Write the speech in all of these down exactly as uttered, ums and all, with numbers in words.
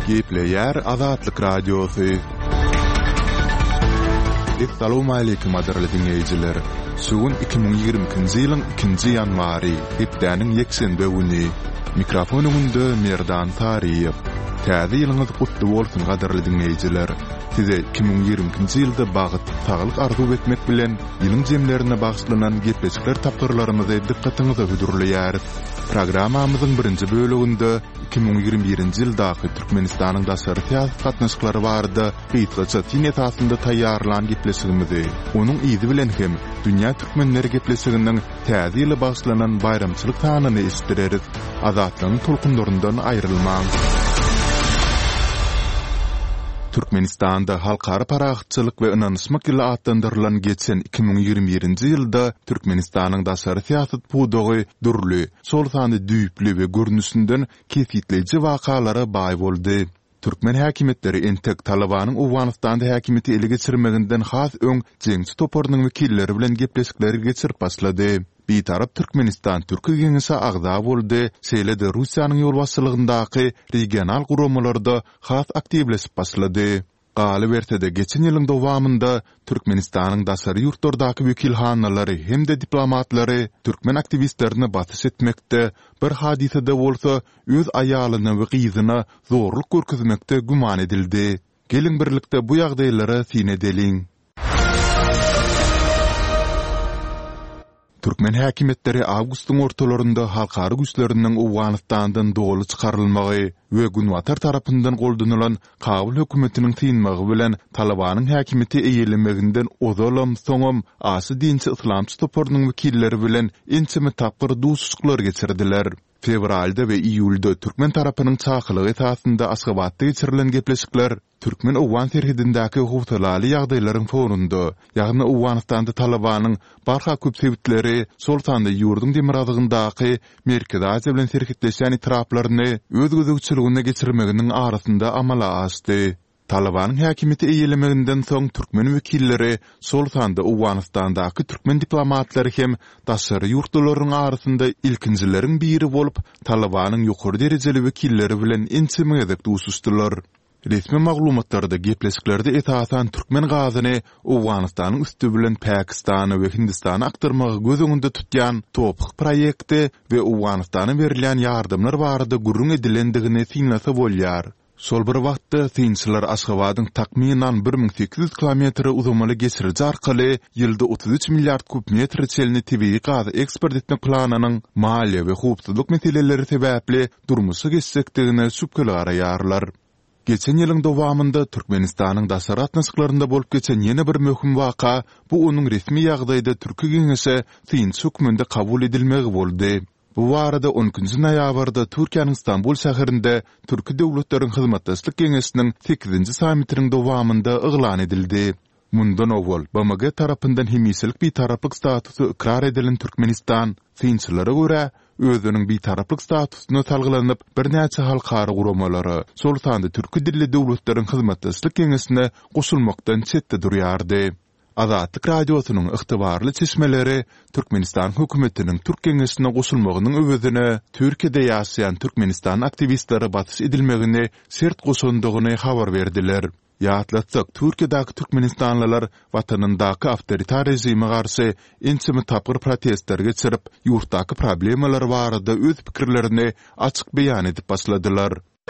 Gepleyer Azatlyk Radiosu. Assalamu alaykum adarly dinleyijiler. Sugun iki ming ýigrimkinji ýylyň ikinji ýanwary, hepdäniň ýekşenbe güni. Mikrofon öňünde Merdan Tariýew. Täze ýylyňyz gutly bolsun adarly dinleyijiler. Size iki ming ýigrimkinji ýylda bagyt tagylyk arzu etmek bilen ýylyň jemlerine bagşlanan gepleşikler tapdyrlarymyzy dikkatiňize hödürleýär. Programmamyzyň birinji bölüminde iki ming ýigirme birinji ýyldaky Türkmenistanyň daşary täze gatnaşyklary barada gysgaça tinet asynda taýýarlanan gepleşigimizi, onuň ýyzy bilen hem dünýä türkmenleri gepleşiginiň täze ýyla bagşlanan bayramçylyk tanyny istireriz. Azatlygyň tulkunlaryndan aýrylmaň. Türkmenistanda halkara paraxçylyk we ynanyşmak ýyly adlandyrylan geçen iki ming ýigirme birinji ýylda Türkmenistanyň daşary siýasat pudogy dürli, sol sany düýpli we görnüşinden kesitleýiji wakalara baý boldy. Türkmen häkimetleri entek Talabanyň Awganystanda häkimeti ele geçirmeginden has öň jeňçi topornyň wekilleri bilen gepleşikler geçirip başlady. Bir tarap Türkmenistan Türki Geňeşi agza boldy, seýlede Russiýanyň ýolbaşçylygyndaky regional guramalarda has aktivleşip başlady. Galy bertede geçen ýylyň dowamında Türkmenistanyň daşary ýurtlardaky wekilhanalary hemde diplomatlary türkmen aktivistlerini batys etmekde, bir hadisede bolsa öz aýalyny we gyzyna zorluk görkezmekde guman edildi. Gelin birlikde bu ýagdaýlara sine edeliň. Türkmen häkimetleri awgustyň ortalarynda halkary güýçleriniň Awganystandan doly çykarylmagy we Günwatar tarapyndan goldanulan Kabul hökümetiniň tynmagy bilen Talabanyň häkimeti eýelemeginden ozalam soňam asy dinçi islamçy topornyň wekilleri bilen ençeme tapyr duşuşyklar geçirdiler. Fevralda we iýulda Türkmen tarapynyň çakylygy esasynda Aşgabatda geçirilen gepleşikler Türkmen Awgan serhedindäki howtalaly ýagdaýlaryň fonunda, ýagny Awganystanda Talabanyň barha köp sebitleri sol sanda ýurdun demiradygyndaky Merkez Aziýa bilen serhetleşen itiraplaryny öz gözegçiligine geçirmeginiň arasynda amala açdy. Talabanyň häkimeti eýelemeginden soň türkmen wekilleri sol sanda Awganystandaky türkmen diplomatlary hem daşary ýurtlaryň arasynda ilkinjileriň biri bolup Talabanyň ýokary derejeli wekilleri bilen ençemegedek duşuşdylar. Resmi maglumatlarda gepleşiklerde esasan türkmen gazyny Awganystanyň üstü bilen Pakistany we Hindistany aktarmagy göz öňünde tutýan topyk proýekti we Awganystana berilen ýardymlar barada gurrun edilendigini siňlasa bolýar. Sol bir wagtda synçylar Aşgabatyň takminan bir ming sekiz ýüz kilometr uzamaly geçiriji arkaly ýylda otuz üç milliard kub metr çelini tebii gaz eksport etmek planynyň maliýe we howpsuzlyk meseleleri sebäpli durmuşy geçsekdigine şüpkeli garaýarlar. Geçen ýylyň dowamında Türkmenistanyň daşary atnaşyklarynda bolup geçen ýene bir möhüm waka bu onuň resmi ýagdaýda Türki Geňeşi synçy höküminde kabul edilmegi boldy. Bu barada on üçinji noýabrda Türkiýanyň Istanbul şäherinde Türki döwletleriň hyzmatdaşlyk geňeşiniň sekizinji sammitiniň dowamında eglan edildi. Mundan owal B M G tarapyndan hemiselik bir taraplyk statusy ikrar edilen Türkmenistan synçylara görä özüniň bir taraplyk statusyna talgylanyp bir näçe halkary guramalary sol sanda türki dilli döwletleriň hyzmatdaşlyk geňeşine goşulmakdan çetde durýardy. Azatlyk Radiosynyň ygtybarly çeşmeleri Türkmenistan hökümetiniň Türk Geňeşine goşulmagynyň öwedine Türkiýede ýaşaýan Türkmenistan aktivistleri batys edilmegini sert goşundygyny habar berdiler. Ýatlatsak Türkiýedäki türkmenistanlylar watanyndaky awtoritar rejime garşy ençeme tapyr protestler geçirip ýurtdaky problemler barada öz pikirlerini açyk beýan edip başladylar.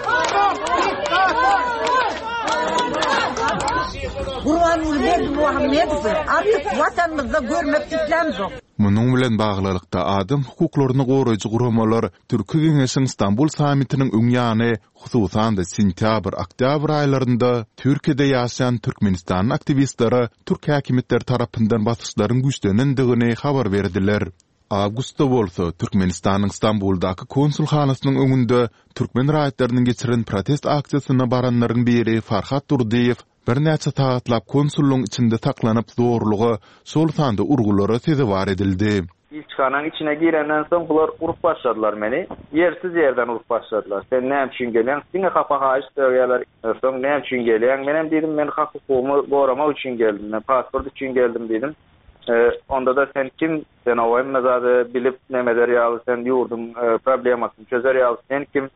Munun bilen baglylykda adam hukuklaryny goraýjy guramalar Türki Geňeşiň Istanbul sammitiniň öňýany hususan da sentýabr oktýabr aýlarynda Türkiýede ýaşaýan Türkmenistan aktivistleri Türk häkimetleri tarapyndan basyşlaryň güýçlenendigini habar berdiler. Awgustda bolsa Türkmenistanyň Istanbuldaky konsulhanasynyň öňünde türkmen raýatlarynyň geçiren protest aksiýasyna baranlaryň biri Farhat Durdiýew bir näçe taýatlap konsullugyň içinde taklanyp zorlugy sol sanda urgulary sezewar edildi. İlçkanın içine girenden soň bular urup başladylar meni. Yersiz yerden urup başladylar. Sen näme üçin gelýäň? Siňe hapa haýyş döwýärler. Soň näme üçin gelýäň? Menem dedim, men hak hukumy goramak üçin geldim. Men pasport üçin geldim dedim. Ee, onda da sen kim? Sen o emmezade bilip nemeler ýaly sen ýurdum e, problemasyn çözer ýaly sen kim?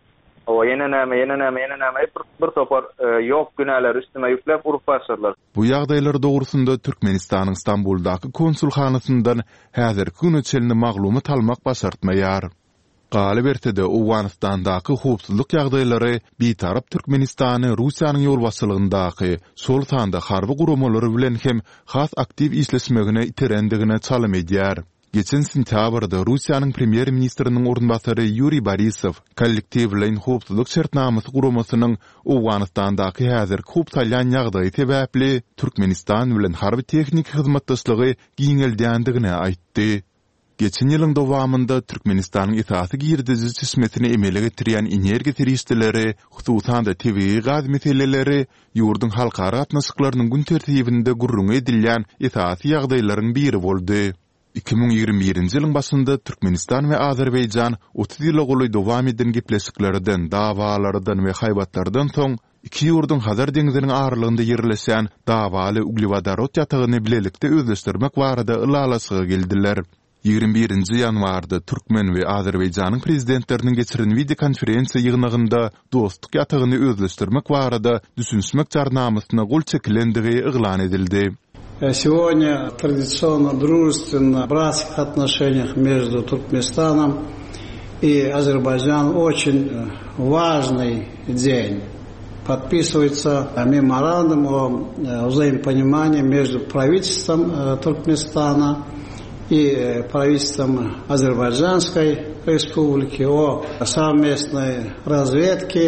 O ýene näme, ýene näme, ýene näme bir, bir topar e, ýok günäler üstüme ýükläp urup başladylar. Bu ýagdaýlar dogrusunda Türkmenistanyň Istanbuldaky konsulxanasyndan häzirki güne çelini maglumat almak başartmaýar. Galy bertede Owganystandaky howpsuzlyk ýagdaýlary bitarap Türkmenistany Russiýanyň ýolbaşçylygyndaky sol tanda harby guramalary bilen hem has aktiv işleşmegine iterendigine çalym edýär. Geçen sentýabrda Russiýanyň premier ministriniň orunbasary Yuriy Borisov kollektiwleň howpsuzlyk şertnamasy guramasynyň Owganystandaky häzirki howpsalýan ýagdaýy sebäpli Türkmenistan bilen harby tehnik hyzmatdaşlygy giňeldýändigine aýtdy. Geçen ýylyň dowamında Türkmenistanyň esasy girdizi çeşmesini emele getirýän energiýa terişdileri, hususan da tebii gaz meseleleri ýurdun halkara gatnaşyklarynyň gün tertibinde gurrun edilýän esasy ýagdaýlaryň biri boldy. iki bin ýygrimi birinji ýylyň başynda Türkmenistan we Azerbaýjan otuz ýyla goly dowam eden gepleşiklerden, dawalardan we haýbatlardan soň iki ýurdun Hazar deňiziniň aralygynda ýerleşen dawaly uglewodarod ýatagyny bilelikde özleşdirmek barada ılalaşyga geldiler. ýygrimi birinji ýanwarda Türkmen we Azerbaýjanyň prezidentleriniň geçiren video konferensiýa ýygnagynda dostluk ýatagyny özleşdirmek barada düşünmek jarnamasyna gol çekilendigi eglan edildi. Сегодня традиционно дружественно братских отношениях между Туркменистаном и Азербайджаном очень важный день. Подписывается меморандум о взаимопонимании между правительством Туркменистана и правительством Азербайджанской республики о совместной разведке,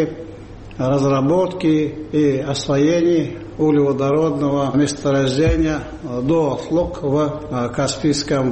разработке и освоении углеводородного месторождения Дослук в Каспийском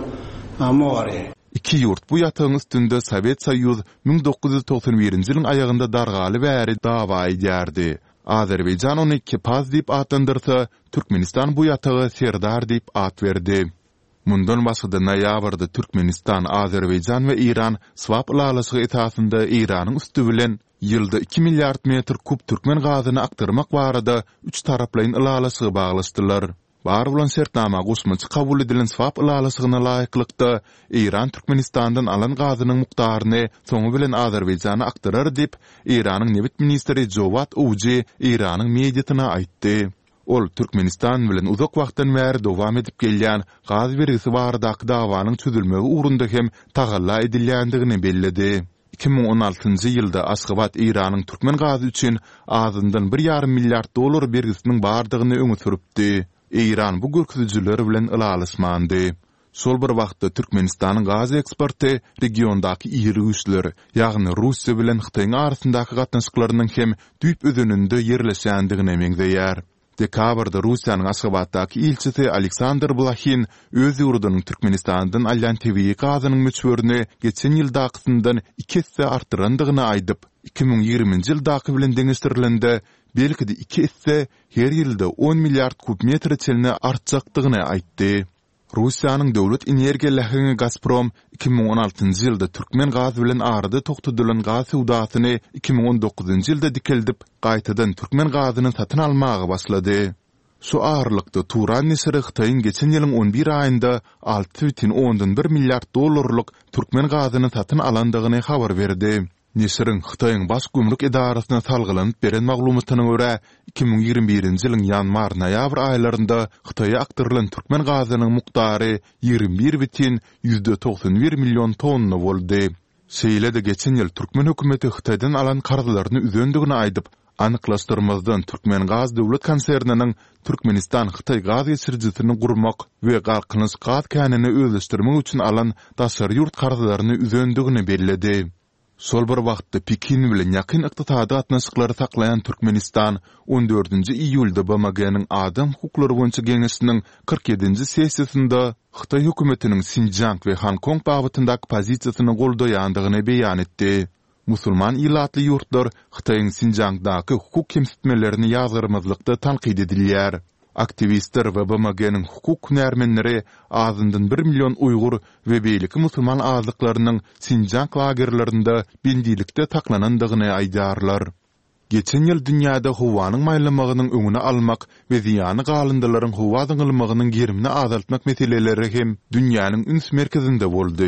море. İki ýurt bu ýatagyň üstünde Sowet Soýuzy bin dokuz ýuz toksan birinji ýylyň aýagynda dargaly bäri dawa edýärdi. Azerbaýjan ony Kepaz diýip atandyrsa, Türkmenistan bu ýatagy Serdar diýip at berdi. Mundan başga noýabrda Türkmenistan, Azerbaýjan we Iran swap ulalaşygy esasynda Iranyň üstü bilen ýylda iki milliard metr kub türkmen gazyny aktyrmak barada üç taraplaryň ulalaşygy baglaşdylar. Bar bolan şertnama gusmaçy kabul edilen swap ulalaşygyna laýyklykda Iran Türkmenistandan alan gazynyň mukdaryny soňu bilen Azerbaýjana aktyrar diýip Iranyň Nebit ministri Jowat Owji Iranyň mediatyna aýtdy. Ol Türkmenistan bilen uzak wagtdan bäri dowam edip gelýän gaz bergisi baradaky dawanyň çözülmegi ugrunda hem tagalla edilýändigini bellidi. iki bin on altynjy ýylda Aşgabat Iranyň türkmen gazy üçin azyndan bir ýarym milliard dolar bergisiniň bardygyny öňe süripdi. Iran bu görkezjiler bilen ılalaşmandy. Sol bir wagtda Türkmenistanyň gaz eksporty regiondaky ýeri güýçler, ýagny Russiýa bilen Hytaýyň arasyndaky gatnaşyklarynyň hem düýp özeninde ýerleşýändigine meňzeýär. Dekabrda Russiýanyň Aşgabatdaky ilçisi Aleksandr Blakhin öz ýurdunyň Türkmenistandan alýan tebii gazynyň möçberini geçen ýyldakysyndan iki hisse artdyrandygyny aýdyp, iki bin ýygrimiňji ýyldaky bilen deňeşdirilende belki de iki hisse her ýylda on milliard kub metr çelini artjakdygyny aýtdy. Russiýanyň döwlet energiýa lähigi Gazprom iki bin on altynjy ýylda türkmen gazy bilen arada toktudylan gaz sowdasyny iki bin on dokuzynjy ýylda dikeldip, gaýtadan türkmen gazyny satyn almagy başlady. Şu ağırlykda Turan nesiri Hytaýyň geçen ýylyň on bir aýynda alty butun ondan bir milliard dollarlyk türkmen gazyny satyn alandygyny habar berdi. Nesiriň Hytaýyň baş gümrük edarasyna salgylanyp beren maglumatyna görä iki bin ýygrimi birinji ýylyň ýanwar-noýabr aýlarynda Hytaýa aktyrylan türkmen gazynyň mukdary ýygrimi bir butun yüzde toksan bir million tonna boldy. Şeýle de geçen ýyl türkmen hökümeti Hytaýdan alan karzylaryny üzendigini aýdyp, anyklaşdyrmazdan türkmen gaz döwlet konserniniň Türkmenistan Hytaý gaz geçirjisini gurmak we galkynyş gaz känini özleşdirmek üçin alan daşary ýurt karzylaryny üzendigini belledi. Sol bir wagtda Pekin bilen ýakyn ykdysady gatnaşyklary saklayan Türkmenistan on dördünji iýulda B M G'niň Adam hukuklary boýunça geňeşiniň kırk ýedinji sessiýasynda Hytaý hökümetiniň Sinjang we Hong Kong bagtyndaky pozisiýasyny goldaýandygyny beýan etdi. Musulman illatly ýurtlar Hytaýyň Sinjangdaky hukuk kemsitmelerini ýazgyrmazlykda tanqid edilýär. Aktivistler we B M G'niň hukuk närmenleri azyndan bir million Uygur we beýleki musulman azlyklarynyň Sinjang lagerlerinde bindilikde taklanandygyny aýdarlar. Geçen ýyl dünýäde howanyň maýlamagynyň öňüne almak we ziýany galyndylaryň howa zyňylmagynyň gerimini azaltmak meseleleri hem dünýäniň üns merkezinde boldy.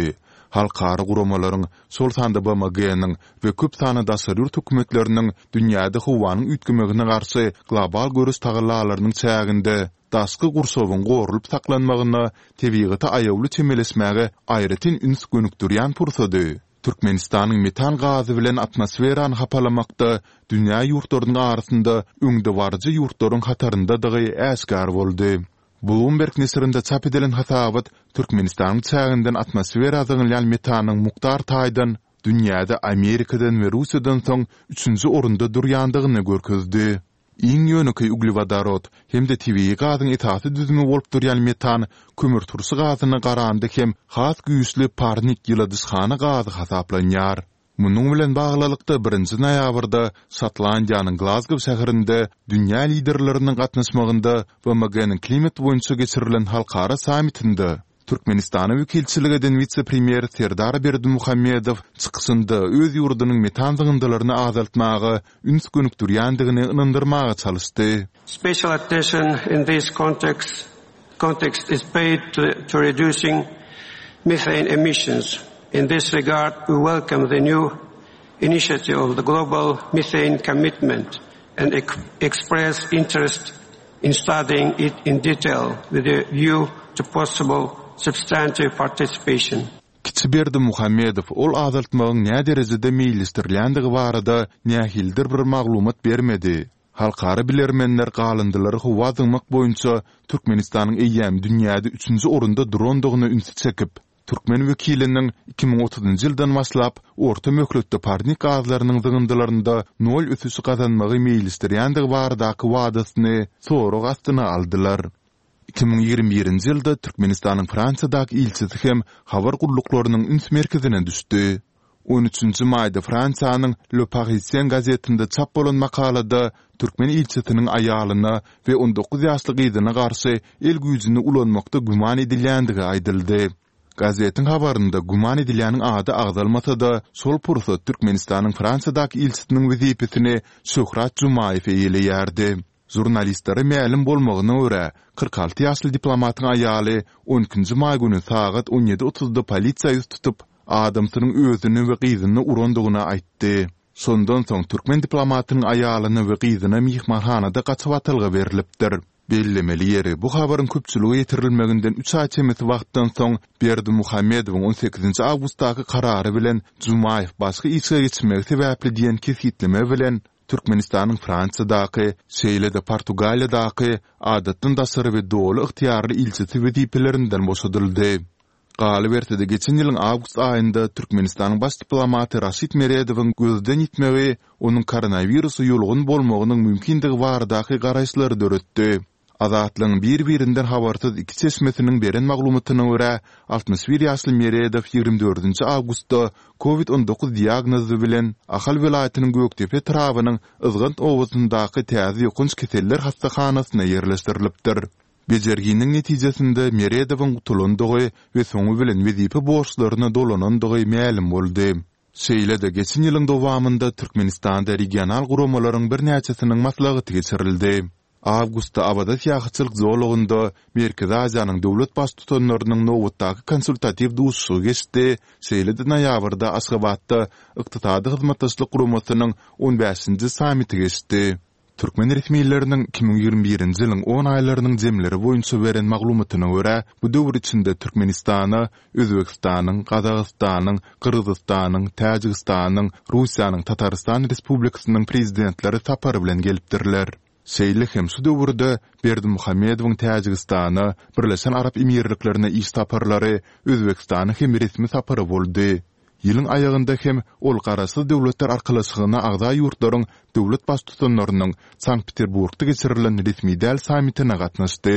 halkary guramalaryň, sol sanda B M G-niň we köp sany daşary hökümetleriniň dünýäde howanyň üýtgemegine garşy global görüş tagallalarynyň çäginde daşky gursowyň gorulyp saklanmagyna, tebigaty aýawly çemelesmäge aýratyn üns gönükdirýän pursady. Türkmenistanyň metan gazy bilen atmosferany hapalamakda dünýä ýurtlarynyň arasynda öňde barjy ýurtlaryň hataryndadygy äskär boldy. Bloomberg nesirinde çap edilen hasabat Türkmenistanyň çäginden atmosfera azyňylan metanyň mukdar taýdan dünýäde Amerikadan we Russiýadan soň üçünji orunda durýandygyny görkezdi. Iň ýönükli uglevodorod hemde tabii gazyň etasy düzümi bolup durýan metan kömür tursy gazyny garandy hem has güýçli parnik ýyldysxana gazy hasaplanýar. Munyň bilen baglylykda birinji noýabrda Şotlandiýanyň Glasgow şäherinde dünýä liderleriniň gatnaşmagynda B M G-niň klimat boýunça geçirilen halkara sammitinde Türkmenistanyň wekilçiligi eden vice-premier Serdar Berdimuhammedow çykysynda öz ýurdunyň metan zygyndylaryny azaltmagy üns gönükdirýändigini ynandyrmaga çalışdy. Special attention in this context context is paid to, to reducing methane emissions. In this regard, we welcome the new initiative of the Global Methane Commitment and ex express interest in studying it in detail with a view to possible substantive participation. Kiçi Berdimuhammedow ol azaltmagyň näme derejede meýillistirlendigi barada nähildir bir maglumat bermedi. Halkara bilermenler galındylary howa zymak boýunça Türkmenistanyň eýýäm dünýäde üçünji orunda durandygyny ünsü çekip, Türkmen wekiliniň iki ming otuzynjy ýyldan başlap orta möhletde parnik gazlarynyň zygyndylarynda nol ötüsü gazanmagy meýillistirýändigi baradaky wadasyny sorag astyna aldylar. iki ming ýigirme birinji ýylda Türkmenistanyň Fransiýadaky ilçisi hem habar guruluklarynyň üns merkezine düşdi. on üçünji maýda Fransiýanyň Le Parisien gazetinde çap bolan makalada Türkmen ilçisiniň aýalyna we on dokuz ýaşly gyzyna garşy el güýjüni ulanmakda guman edilýändigi aýdyldy. Gazetin habarında guman edilýäniň ady agdalmasa da sol pursat Türkmenistanyň Fransiýadaky ilçisiniň wezipetini Şöhrat Jumaýew eýleýärdi. Jurnalistlere ma'lum bolmagyna görä kırk alty ýaşly diplomatyň aýaly on ikinji may güni saat on ýedi otuzda polisiýa ýüz tutup adamsynyň özüni we gyzyny urandygyna aýtdy. Sondan soň türkmen diplomatynyň aýalyny we gyzyny mihmanhanada gaçyp atylgy berilipdir. Bellemeli ýeri bu habaryň köpçüligi ýetirilmeginden üç ay çemeti wagtdan soň Berdimuhammedowyň on sekizinji awgustdaky karary bilen Jumaýew başga işe geçmegi sebäpli diýen kefitleme bilen Türkmenistanyň Fransiýadaky, Şeýlede Portugaliýadaky adatdan daşary we dowly ygtyýarly ilçisi wezipelerinden boşadyldy. Galy bertede geçen ýylyň awgust aýynda Türkmenistanyň baş diplomaty Raşid Meredowyň gözden ýitmegi onuň koronawirusu ýolgun bolmagynyň mümkindigi baradaky garaşlary döretdi. Azatlyň bir-birinden habarsyz iki çeşmesiniň beren maglumatyna görä altymyş bir ýaşly Meredow ýigirme dördünji awgustda covid on dokuz diagnozy bilen Ahal welaýatynyň Göktepe trawynyň Yggynt owuzyndaky täze ýokunç keseller hastahanasyna ýerleşdirilipdir. Bejerginiň netijesinde Meredowyň gutulandygy we soňu bilen wezipe borçlaryna dolanandygy ma'lum boldy. Şeýlede geçen ýylyň dowamında Türkmenistanda regional guramalaryň bir näçesiniň maslahaty geçirildi. Awgustda abada siýahatçylyk zolugynda Merkezi Aziýanyň döwlet baş tutanlarynyň nowatdaky konsultativ duşy geçdi. Şeýlede noýabrda Aşgabatda ykdysady hyzmatdaşlyk guramasynyň on beşinji sammiti geçdi. Türkmen resmiýetleriniň iki ming ýigirme birinji ýylyň on aýlarynyň jemleri boýunça beren maglumatyna görä, bu döwür içinde Türkmenistany, Özbekistanyň, Gazagystanyň, Kyrgyzstanyň, Täjikistanyň, Russiýanyň, Tataristan Respublikasynyň prezidentleri tapary bilen gelipdirler. Şeýle hem şu döwürde Berdimuhammedowyň Täjikistana, Birleşen Arap Emirliklerine iş taparlary, Özbekistanyň hem resmi tapary boldy. Ýylyň aýagynda hem ol garaşy döwletler arkalyşygyna agda ýurtlaryň döwlet baş tutanlarynyň Sankt-Peterburgda geçirilen resmi däl sammitine gatnaşdy.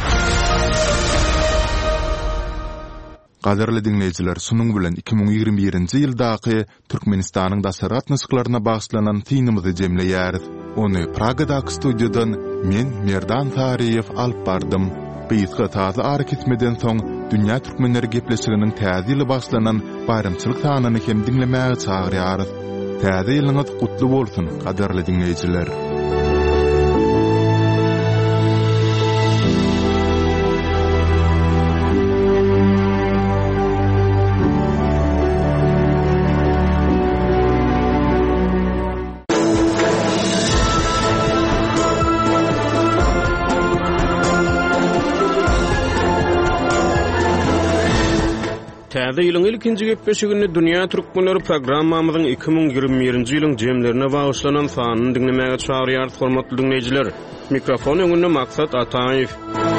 Gaderli dinleyijiler, şunuň bilen iki ming ýigirme birinji ýyldaky Türkmenistanyň daşary gatnaşyklaryna bagşlanan synymyzy jemleýäris. Ony Pragadaky studiýadan men Merdan Tariýew alyp bardym. Beýisga taza ara ketmeden soň dünýä türkmenleri gepleşiginiň täze ýyly başlanan bayramçylyk sanyny hem dinlemäge çagyrýarys. Täze ýylyňyz gutly bolsun, gaderli dinleyijiler. Täze ýylyň ilkinji gepleşigini Dünýä Türkmenleri programmamyzyň iki ming ýygrimi birinji ýylyň jemlerine bagyşlanan sanyny dinlemäge çagyrýar hormatly dinleýijiler. Mikrofon öňünde Maksat Ataýew.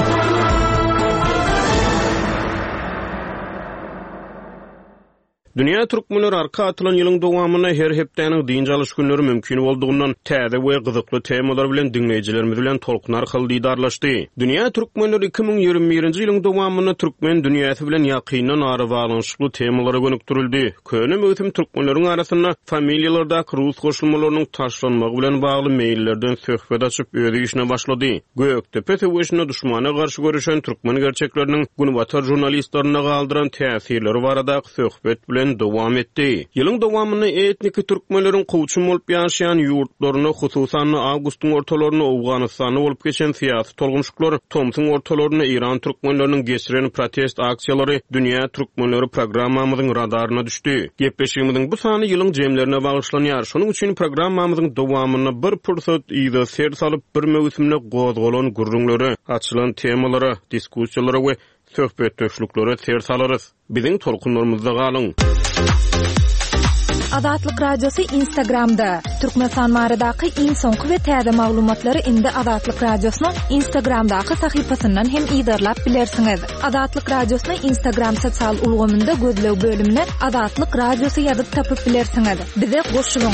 Dünýä türkmenleri arka atylan ýylyň dowamyna her hepdäniň diňe alyş günleri mümkin boldugyny täze we gyzykly temalar bilen dinleýijilerimiz bilen tolkun arkaly diýdarlaşdy. Dünýä türkmenleri iki ming ýygrimi birinji ýylyň dowamyna türkmen dünýäsi bilen ýakynan ara baglanyşly temalara gönükdirildi. Köne möhüm türkmenleriň arasynda familiýalardaky rus goşulmalarynyň taşlanmagy bilen bagly meýillerden söhbet açyp öýdi işine başlady. Göktepe töweşine duşmana garşy görüşen türkmen gerçekleriniň günwatar jurnalistlaryna galdyran täsirleri barada söhbet bilen dowam etdi. Ýylyň dowamyny etniki türkmenleriň kowçum bolup ýaşaýan ýurtlaryna, hususan awgustyň ortalaryna Awganystany bolup geçen fiýat tolgumşyklar, Tomsyň ortalaryna Iran türkmenleriniň geçiren protest aksiýalary Dünýä Türkmenleri programmamyzyň radaryna düşdi. Gepleşigimiziň bu sany ýylyň jemlerine bagyşlanýar. Şonuň üçin programmamyzyň dowamyny bir pursat ýa-da ser salyp bir möhümle gozgalan gurrunlary, açylan temalary, diskussiýalary we söhbet döşlükleri ser salarys. Biziň tolkunlarymyzda galyň. Azatlyk radiosu Instagramda. Türkmenistan maradaky iň soňky we täze maglumatlary indi Azatlyk radiosynyň Instagramdaky sahypasyndan hem ýydarlap bilersiňiz. Azatlyk radiosyny Instagram sosial ulgamynda gözlew bölümine Azatlyk radiosu ýazyp tapyp bilersiňiz. Bize goşulyň.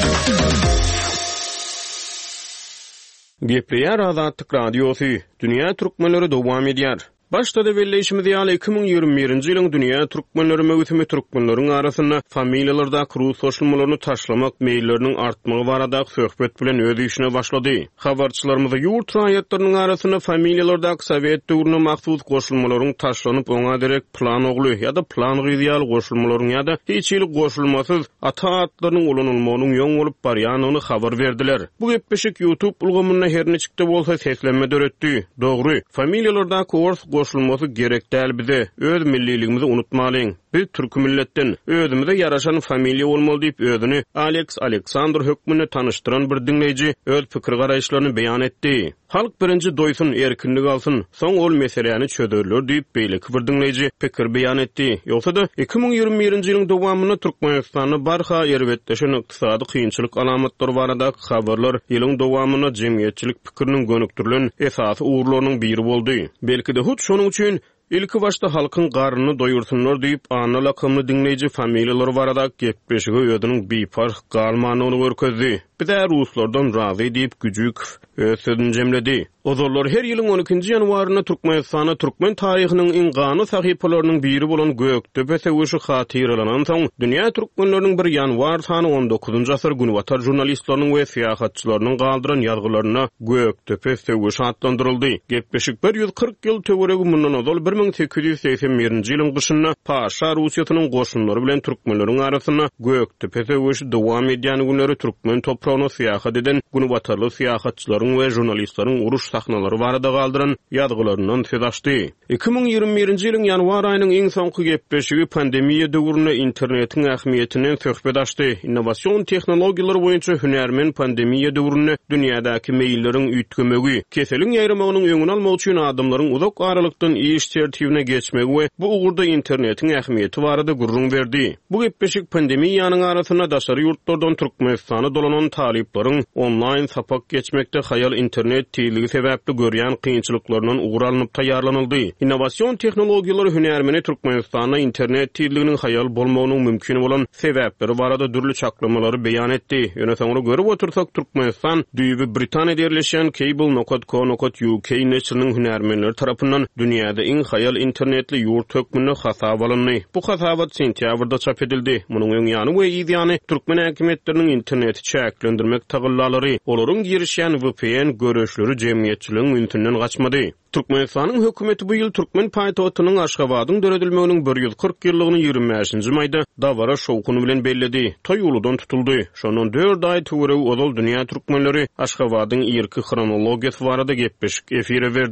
Gepleýär Azatlyk radiosu. Dünýä türkmenleri dowam edýär. Başta da belleşimiz ýaly iki ming ýygrimi birinji ýylyň Dünýä Türkmenleri möhümi türkmenleriň arasynda familiýalarda rus goşulmalaryny taşlamak meýilleriniň artmagy barada söhbet bilen öz işine başlady. Habarçylarymyz ýurt raýatlarynyň arasynda familiýalardaky Sowet döwrüne mahsus goşulmalaryň taşlanyp oňa derek plan ogly ýa-da plan gyýal goşulmalaryň ýa-da hiç ýyl goşulmasyz ata-atlarynyň ulanylmagynyň ýoň bolup barýanyny habar berdiler. Bu gepleşik YouTube ulgamyna her neçikde bolsa seslenme döretdi. Dogry, familiýalardaky ors goşulmasy gerek däl bize. Öz milliligimizi unutmalyň. Biz türk milletden özümize yaraşan familiýa bolmaly diýip özüni Alex Aleksandr hökmüne tanıştıran bir dinleýiji öz pikir garaýşlaryny beýan etdi. Halk birinji doýsun, erkinlik alsyn, soň ol meseleni çözerler diýip beýleki bir dinleýiji pikir beýan etdi. Ýogsa da iki ming ýygrimi birinji ýylyň dowamyna Türkmenistany barha ýerbetleşen ykdysady kynçylyk alamatlary barada habarlar ýylyň dowamyna jemgyýetçilik pikiriniň gönükdirilen esasy uğurlarynyň biri boldy. Belki de hut şonuň üçin ilki başta halkyň garnyny doýursunlar diýip ana lakamly dinleýiji familiýalary barada gepleşigi öýüniň bipark galmanyny görkezdi. Bize Ruslardan razy diýip güjük ösüdün jemledi. Ozorlar her ýylyň on ikinji ýanwaryna Türkmenistana türkmen taryhynyň iň gany sahypalarynyň biri bolan Göktepe söwüşi hatyrlanan soň Dünýä Türkmenleriniň bir ýanwar sany on dokuzunji asyr günwatar jurnalistlarynyň we syýahatçylarynyň galdyran ýazgylaryna Göktepe söwüşi atlandyryldy. Gepleşik bir ýüz kırk ýyl töweregi mundan ozal bir ming sekiz ýüz seksen birinji ýylyň gyşynda Paşa Russiýasynyň goşunlary bilen türkmenleriň arasynda Göktepe söwüşi dowam edýän günleri türkmen toprağyna syýahat eden günwatarly syýahatçylaryň we jurnalistlaryň uruş sahnalary barada galdyran ýazgylaryndan söz açdy. iki ming ýygrimi birinji ýylyň ýanwar aýynyň iň soňky gepleşigi pandemiýa döwründe internetiň ähmiýetini söhbet açdy. Innowasion tehnologiýalary boýunça hünärmen pandemiýa döwründe dünýädäki meýilleriň üýtgemegi, keseliň ýaýramagynyň öňüni almak üçin adamlaryň uzak aralykdan iş tertibine geçmegi we bu ugurda internetiň ähmiýeti barada gurrun berdi. Bu gepleşik pandemiýanyň arasynda daşary ýurtlardan Türkmenistana dolanan talyplaryň onlaýn sapak geçmekde hayal internet tiýligi sebäpli görýän kynçylyklarynyň uğralanyp taýýarlanyldy. Innowasion tehnologiýalary hünärmeni Türkmenistana internet tiýliginiň hayal bolmagynyň mümkin bolan sebäpleri barada dürli çaklamalary beýan etdi. Ýöne soňra görüp otursak Türkmenistan Düýbi Britaniýada ýerleşen Cable nokta co nokta U K neşriniň hünärmenleri tarapyndan dünýäde iň hayal internetli ýurt hökmüne hasap alındy. Bu hasabat sentýabrda çap edildi. Munyň öň ýany we ýa-da türkmen häkimetleriniň interneti çäklendirmek tagyllalary, olaryň girişýän V P N görüşleri jemgyýetçiligiň müntünden gaçmady. Türkmenistanyň hökümeti bu ýyl türkmen paýtagynyň Aşgabatyň döredilmeginiň bir ýüz kırk ýyllygyny ýygrimi beşinji maýda Dawara şowkuny bilen belledi. Toý uludan tutuldy. Şondan dört aý töwereg ozal dünýä türkmenleri Aşgabatyň ýerki chronologiýasy barada gepleşik efire berdi.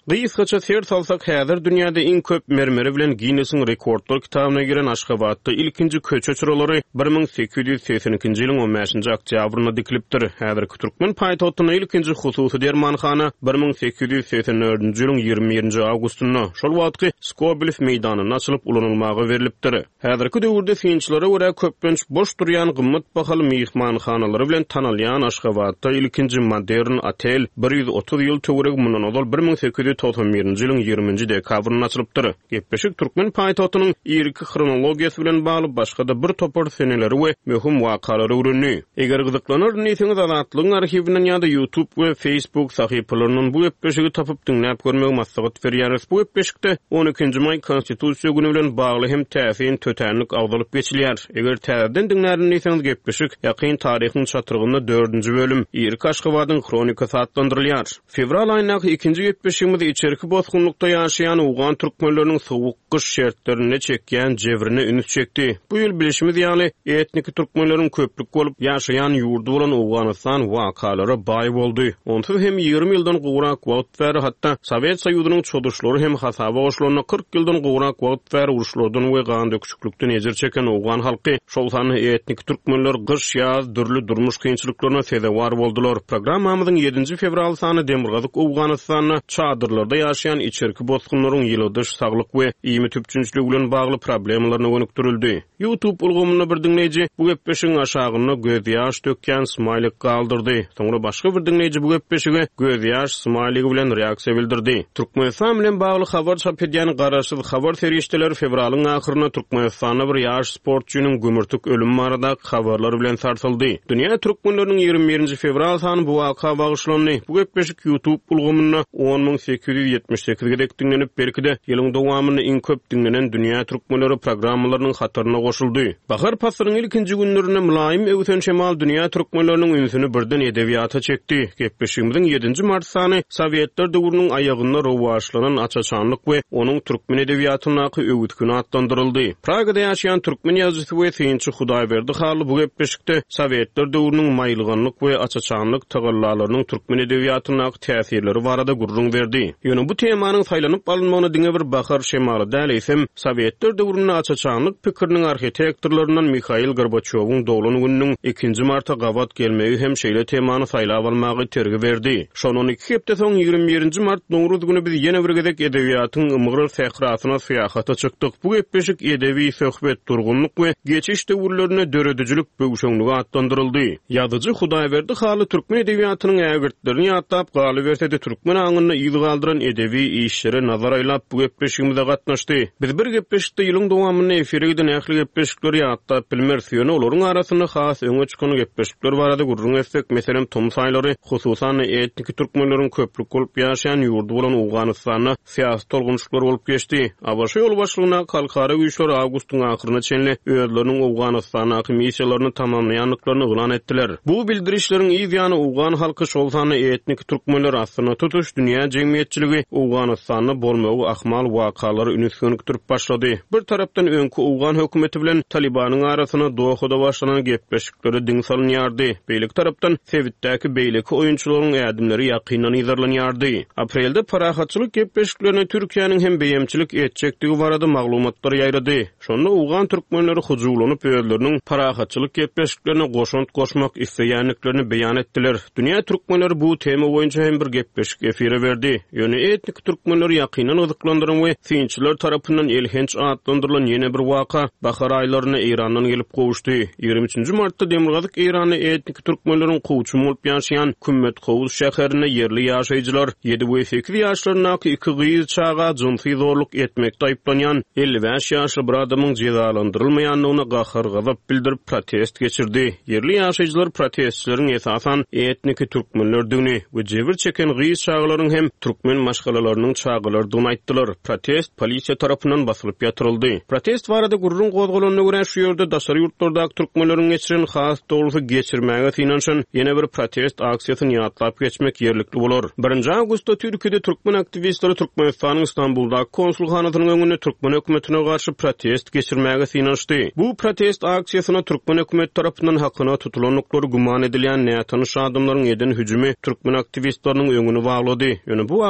Gysgaça ser salsak häzir dünýäde iň köp mermeri bilen Guinness'in rekordlar kitabyna giren Aşgabatda ilkinji köçe çyralary bir ming sekiz yüz seksen ikinji ýylyň on beşinji oktýabryna dikilipdir. Häzirki Türkmen paýtagtyna ilkinji hususy dermanhana bir ming sekiz yüz seksen dördünji ýylyň ýygrimi birinji awgustyna şol wagtky Skobelew meýdanyna açylyp ulanylmagy berilipdir. Häzirki döwürde finçlere görä köpünç boş durýan gymmat bahaly mehmanhanalary bilen tanalýan Aşgabatda ilkinji modern otel bir yüz otuz ýyl töwereg mundan ozal bir ming sekiz yüz toksan birinji ýylyň ýygrimiňji dekabryna açylypdyr. Gepleşik Türkmen paýtagtynyň ýerki chronologiýasy bilen bagly başga-da bir topar seneleri we möhüm wakalary öwrenýär. Eger gyzyklanýar diýseniz Azatlygyň arhiwinden ýa-da YouTube we Facebook sahypalarynyň bu gepleşigi tapyp dinläp görmegi maslahat berýäris. Bu gepleşikde on ikinji may konstitusiýa güni bilen bagly hem täsin tötänlik agdalyp geçilýär. Eger täzeden dinlärin diýseniz gepleşik ýakyn taryhyň çatyrgyny dördünji bölüm ýerki Aşgabatyň kronikasy adlandyrylýar. Fevral aýynyň ikinji gepleşiginde içerki bozgunlukda ýaşaýan Ugan türkmenleriniň sowuk gyş şertlerine çekýän jebrini üns çekdi. Bu ýyl bilişimiz ýaly etnik türkmenleriň köplük bolup ýaşaýan ýurdu bolan Awganistan wakalary baý boldy. Onsuz hem ýygrimi ýyldan gowrak wagt bäri hatda Sowet Soýuzynyň çodurşlary hem hasaba goşularyna kırk ýyldan gowrak wagt bäri uruşlardan we gan döküşlükden ejir çeken Ugan halky şol sany etnik türkmenler gyş ýaz dürli durmuş kynçylyklaryna sezewar boldular. Programmamyzyň ýedinji fevral sany Demirgazyk Awganistanyna çadyrlarda ýaşaýan içerki bozgunlaryň ýylydyş saglyk we iými tüpçünçligi bilen bagly problemlaryna gönükdirildi. YouTube ulgamyny bir dinleýiji bu gepleşigiň aşagyna göz ýaş dökýän smaylyk galdyrdy. Soňra başga bir dinleýiji bu gepleşige göz ýaş smaylygy bilen reaksiýa bildirdi. Türkmenistan bilen bagly habar çap edýän garaşsyz habar serişdeleri fevralyň ahyryna Türkmenistanda bir ýaş sportçunyň gümürtük ölüm barada habarlar bilen sarsyldy. Dünýä türkmenleriniň ýygrimi birinji fevral sany bu waka bagyşlandy. Bu gepleşik YouTube ulgamyna on ming sekiz yüz ýetmiş sekiz gedek dinlenip berkide ýylyň dowamyny iň köp dinlenen dünýä türkmenleri programmalarynyň hatyryna goşuldy. Bahar pasyryň ilkinji günlerinde mülayim öwsen şemal dünýä türkmenleriniň ünsüni birden edebiýata çekdi. Gepleşigimiziň ýedinji mart sany Sowetler döwrüniň aýagyna rowaşlanan açaçanlyk we onuň türkmen edebiýatyna öwütküni atlandyryldy. Pragada ýaşaýan türkmen ýazgysy we synçy Hudaýberdi haly bu gepleşikde Sowetler döwrüniň maýlyganlyk we açaçanlyk tagallalarynyň türkmen edebiýatyna täsirleri barada gurrun berdi. Ýöne bu temanyň saýlanyp alynmagyna diňe bir bahar şemaly däleýsem, Sowetler döwrüniň açaçanlyk pikiriniň arhitektorlarynyň Mikhail Gorbaçowyň dowlany gününiň ikinji marta gawat gelmegi hem şeýle temany saýlap almagy tergi berdi. Şonun iki hepde soň ýygrimi birinji mart Nowruz güni biz ýene bir gedek edebiýatyň ymgyr sehrasyna syýahata çykdyk. Bu gepleşik edebi söhbet durgunlyk we geçiş döwürlerine döredüjilik böwşeňligi atlandyryldy. Ýazyjy Hudaýberdi haly türkmen edebiýatynyň ägirtlerini ýatlap galy bersede türkmen aňyny ýygy galdyran edebi işlere nazar aýlap bu gepleşigimizde gatnaşdy. Biz bir gepleşikde ýylyň dowamyny efirde nähli gepleşikleri ýatlap bilmersiýony olaryň arasyna has öňe çykan gepleşikler barada gurrun etsek, meselem Tom saýlary, hususan etnik türkmenleriň köplük bolup ýaşaýan ýurdu bolan Awganistanyna syýasy tolgunçluklar bolup geçdi. Abaşy ýol başlygyna kalkara güýçler awgustyň ahyryna çenli özleriniň Awganistana missiýalaryny tamamlaýanlyklaryny ulan etdiler. Bu bildirişleriň ýa-da Awgan halky şol sany etnik türkmenler asyna tutuş dünýä jemgyýetçiligi Awganistanyny bolmagy ahmal wakalary ünsünükdirip başlady. Bir tarapdan öňkü Awgan hökümeti bilen Talibanyň arasyna Dohada başlanan gepleşikleri diň salynýardy. Beýlik tarapdan Sewitdäki beýleki oýunçularyň ädimleri ýakynan ýazarlanýardy. Aprelde parahatçylyk gepleşiklerini Türkiýanyň hem beýemçilik etjekdigi barada maglumatlar ýaýrady. Şonda Awgan türkmenleri hujulanyp özleriniň parahatçylyk gepleşiklerine goşunt goşmak isleýänliklerini beýan etdiler. Dünýä türkmenleri bu tema boýunça hem bir gepleşik efire berdi. Ýöne etnik türkmenleri ýakynan ozaklandyran we synçylar tarapyndan elhenç atlandyrylan ýene bir waka bahar aýlaryna Irandan gelip gowuşdy. ýygrimi üçinji martda Demirgazyk Irany etnik türkmenleriň gowçu bolup ýaşaýan Kümmet Gowuz şäherine yerli ýaşaýjylar ýedi we sekiz ýaşlaryna iki gyýyz çaga jynsy zorluk etmekde aýplanýan elli beş ýaşly bir adamyň cezalandyrylmaýanlygyna gahar gazap bildirip protest geçirdi. Yerli ýaşaýjylar protestçileriň esasan etnik türkmenlerdigini we jebir çeken gyýyz çagalaryň hem türkmen maşgalalarynyň çagalardygyny aýtdylar. Protest polisiýa tarapyndan basylyp ýatyryldy. Protest barada gurrun gozgolanyna görä şu ýerde daşary ýurtlardaky türkmenleriň geçiren has dogrusu geçirmäge synanşan ýene bir protest aksiýasyny ýatlap geçmek ýerlikli bolar. birinji awgustda Türkiýede türkmen aktivistleri Türkmenistanyň Istanbuldaky konsulhanatynyň öňünde türkmen hökümetine garşy protest geçirmäge synanşdy. Bu protest aksiýasyna türkmen hökümeti tarapyndan hakyna tutulanlyklary guman edilýän nätanyş adamlaryň eden hüjümi türkmen aktivistleriniň öňüni baglady. Ýöne bu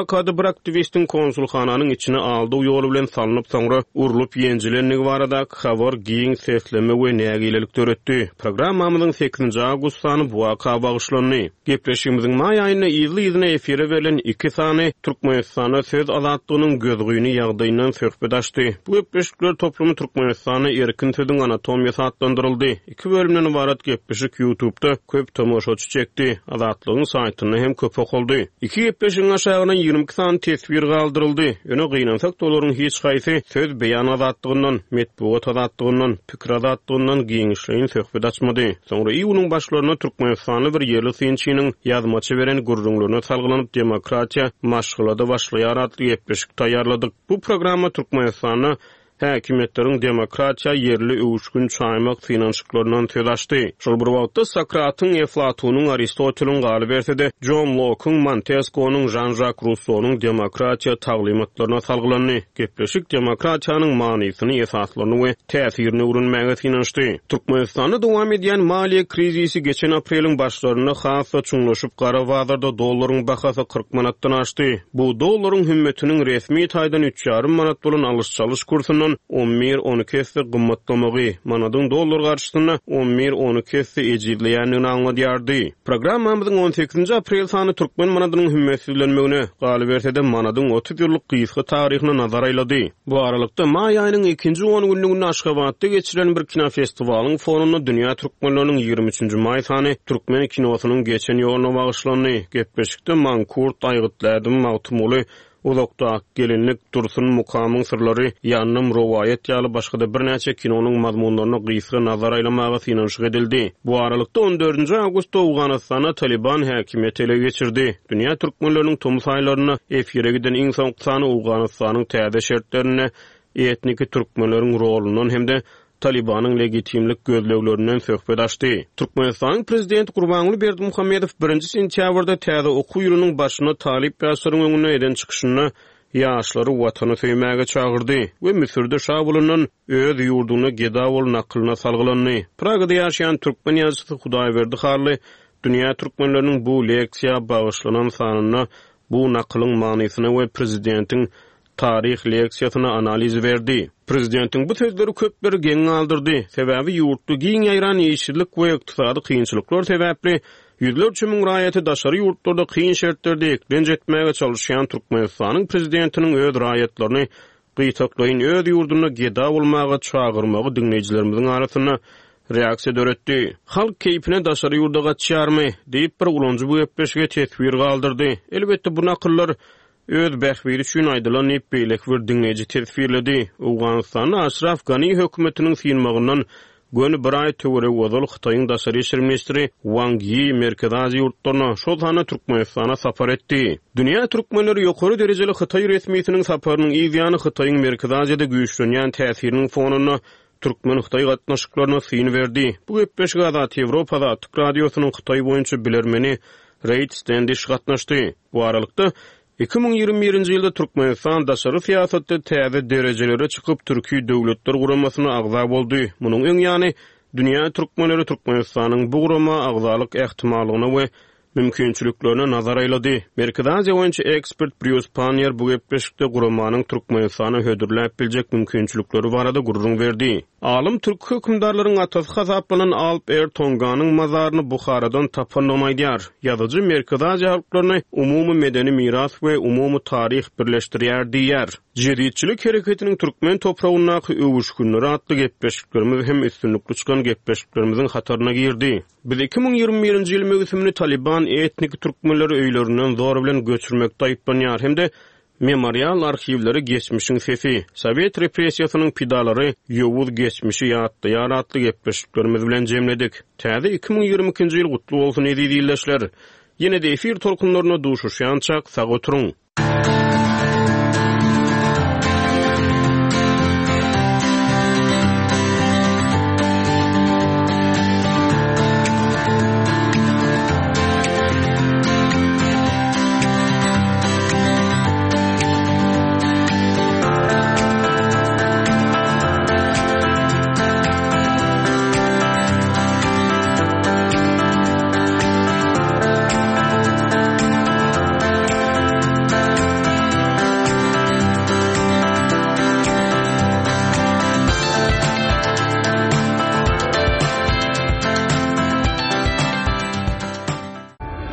Amerikada bir aktivistin konsulxananyň içine aldy ýoly bilen salanyp soňra urulup ýenjilenligi barada habar giň sesleme we nägilelik töretdi. Programmamyzyň sekizinji awgust sany bu waka bagyşlandy. Gepleşigimiziň maý aýyna ýyly-ýyly efire berilen iki sany Türkmenistana söz azatlygynyň gözgüýüni ýagdaýyndan söhbet açdy. Bu gepleşikler toplumy Türkmenistana erkin sözdüň anatomiyasy adlandyryldy. İki bölümden ibaret gepleşik YouTube'da köp tomoşaçy çekdi. Azatlygyň saýtyna hem köp okuldy. İki gepleşigiň aşagyna ýygrimi iki sany tesbir galdyryldy. Öne gynansak dolaryň hiç gaýsy söz beýan azatlygynyň, metbuat azatlygynyň, pikir azatlygynyň giňişleýin söhbet açmady. Soňra iýunyň başlaryna Türkmenistany bir ýerli synçynyň ýazmaçy beren gurrunlaryna salgylanyp demokratiýa maşgulada başlaýar adly gepleşik taýýarladyk. Bu programma Türkmenistany häkimetleriň demokratiýa ýerli öwüşgün çaýmak finansiýalaryndan söz açdy. Şol bir wagtda Sokratyň, Eflatonyň, Aristotelyň galy bersede, John Locke'ň, Montesquieu'nyň, Jean-Jacques Rousseau'nyň demokratiýa taglymatlaryna salgylandy. Gepleşik demokratiýanyň manysyny, esaslaryny we täsirini öwrenmäge synanşdy. Türkmenistanda dowam edýän maliýe krizisi geçen apreliň başlaryna has we çuňlaşyp gara bazarda dollaryň bahasy kırk manatdan aşdy. Bu dollaryň hümmetiniň resmi taýdan üç ýarym manat bolan alış-çalış kursynyň on bir on iki hisse gymmatlamagy, manadyň dollar garşysyna on bir on iki hisse ejizleýänini aňladýardy. Programmamyzyň on sekizinji aprel sany türkmen manadynyň hümmetlenmegine galy bersede manadyň otuz ýyllyk gysga taryhyny nazar aýlady. Bu aralykda maý aýynyň ikinji on günlügini Aşgabatda geçirilen bir kino festivalynyň fonuna dünýä türkmenläriniň ýygrimi üçinji maý sany türkmen kinosynyň geçen ýylyna bagyşlandy. Gepleşikde Mankurt Aýgytladyň magtumuly Uzakda gelinlik Dursun Mukamyň sırlary ýannym rowaýat ýaly başga da bir näçe kinonyň mazmunlaryna gysga nazar aýlamaga synanşyk edildi. Bu aralykda on dördünji awgustda Awganystana Taliban häkimiýeti ele geçirdi. Dünýä türkmenläriniň tomus aýlaryna efire giden iň soňky sany Awganystanyň täze şertlerine, etnik türkmenläriniň rolundan hem de Talibanyň legitimlik gözleglerinden söhbet açdy. Türkmenistanyň prezidenti Gurbanguly Berdimuhammedow birinji sentýabrda täze okuw ýylynyň başyna talip ýaşlaryň öňüne eden çykyşyny ýaşlary watany söýmäge çagyrdy we Misirde şah bolunan öz ýurduny geda bol nakylyna salgylandy. Pragada ýaşaýan türkmen ýazgysy Hudaýberdi Harly dünýä türkmenläriniň bu leksiýa bagyşlanan sanyna, bu nakylyň manysyna we prezidentiň tarih leksiýasyna analiz berdi. Prezidentiň bu sözleri köpleri geň aldyrdy. Sebäbi ýurtda giň ýaýran ýeşillik we ykdysady kynçylyklar sebäpli ýüzlerçe müň raýaty daşary ýurtlarda kyn şertlerde eklen jetmäge çalışýan Türkmenistanyň prezidentiniň öz raýatlaryny gytaklaýyn öz ýurduny geda bolmaga çagyrmagy dinleýijilerimiziň arasyna reaksiýa döretdi. Halk keypine daşary ýurda gatşarmy diýip bir ulanjy bu gepleşige tesbir galdyrdy. Elbetde bu nakyllar öz bähbiri üçin aýdylan beýlek bir diňeji tesbirledi. Awganystanyň Ashraf Ghani hökümetiniň synmagyndan göni bir aý töwere wazal Hytaýyň daşary işler ministri Wang Yi Merkez Aziýa ýurtlaryna şol sany Türkmenistana sapar etdi. Dünýä türkmenleri ýokary derejeli Hytaý resmiýetiniň saparynyň ýygyany Hytaýyň Merkez Aziýada güýçlenýän täsiriniň fonuny Türkmen Hytaý gatnaşyklaryna syn berdi. Bu gepleşik Azat Ýewropada Atyk radiosynyň Hytaý boýunça bilermeni Reid Standish gatnaşdy. Bu aralykda iki bin ýygrimi birinji ýylda Türkmenistan daşary siýasatda täze derejelere çykyp türki döwletler guramasyna agza boldy. Munyň öň ýany dünýä türkmenleri Türkmenistanyň bu gurama agzalyk ähtimallygyna we mümkinçiliklerine nazar aýlady. Merkez Aziýa boýunça ekspert Bruce Panier bu gepleşikde guramanyň Türkmenistana hödürläp biljek mümkinçilikleri barada gurrun berdi. Alym türk hökümdarlaryň atasy hasaplanan Alp Ertonganyň mazarını Bukharadan tapanlamaýdýar. Ýazyjy Merkez Aziýa halklaryny umumy medeni miras we umumy tarih birleşdirýär diýär. Jedidçilik hereketiniň türkmen toprağyndaky öwüşgünleri atly gepleşiklerimiz hem üstünlükli çykan gepleşiklerimizin hataryna girdi. Biz iki bin ýygrimi birinji ýyl mögsümini Taliban etnik türkmenleri öýlerinden zor bilen göçürmekde aýplanýar hem de memorial arhivleri geçmişin sesi, Sovet represiýasynyň pidalary ýowuz geçmişi ýatdy atly gepleşiklerimiz bilen jemledik. Täze iki bin ýygrimi ikinji ýyl gutly bolsun edi diýilýär. Ýene-de efir tolkunlaryna duşuşýan çak sag oturuň.